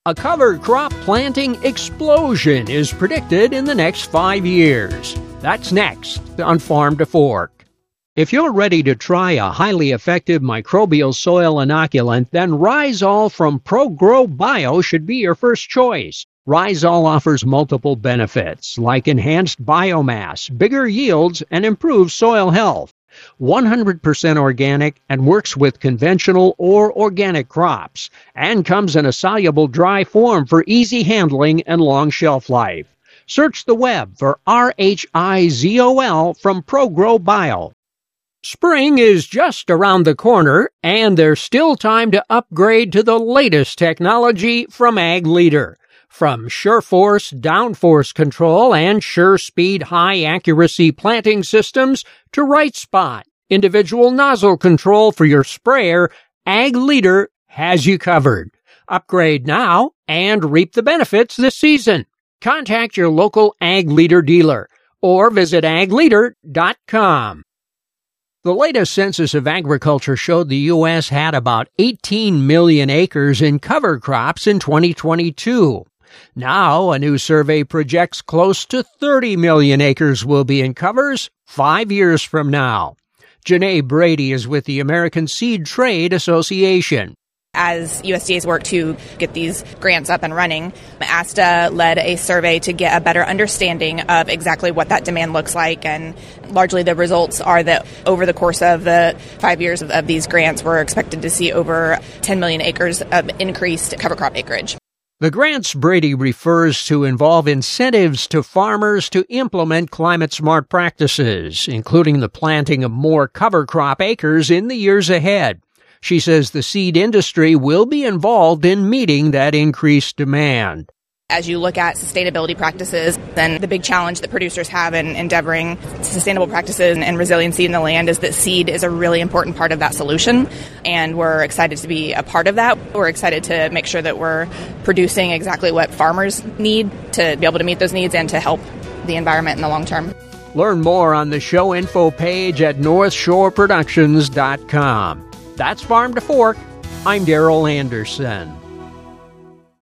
A cover crop planting explosion is predicted in the next 5 years. That's next on Farm to Fork. If you're ready to try a highly effective microbial soil inoculant, then Rhizol from ProGrow Bio should be your first choice. Rhizol offers multiple benefits like enhanced biomass, bigger yields, and improved soil health. 100% organic and works with conventional or organic crops, and comes in a soluble dry form for easy handling and long shelf life. Search the web for RHIZOL from ProGrow Bio. Spring is just around the corner, and there's still time to upgrade to the latest technology from Ag Leader. From SureForce downforce control and SureSpeed high-accuracy planting systems to Right Spot, individual nozzle control for your sprayer, Ag Leader has you covered. Upgrade now and reap the benefits this season. Contact your local Ag Leader dealer or visit agleader.com. The latest Census of Agriculture showed the U.S. had about 18 million acres in cover crops in 2022. Now, a new survey projects close to 30 million acres will be in covers 5 years from now. Janae Brady is with the American Seed Trade Association. As USDA's work to get these grants up and running, ASTA led a survey to get a better understanding of exactly what that demand looks like, and largely the results are that over the course of the 5 years of these grants, we're expected to see over 10 million acres of increased cover crop acreage. The grants Brady refers to involve incentives to farmers to implement climate-smart practices, including the planting of more cover crop acres in the years ahead. She says the seed industry will be involved in meeting that increased demand. As you look at sustainability practices, then the big challenge that producers have in endeavoring sustainable practices and resiliency in the land is that seed is a really important part of that solution, and we're excited to be a part of that. We're excited to make sure that we're producing exactly what farmers need to be able to meet those needs and to help the environment in the long term. Learn more on the show info page at northshoreproductions.com. That's Farm to Fork. I'm Darrell Anderson.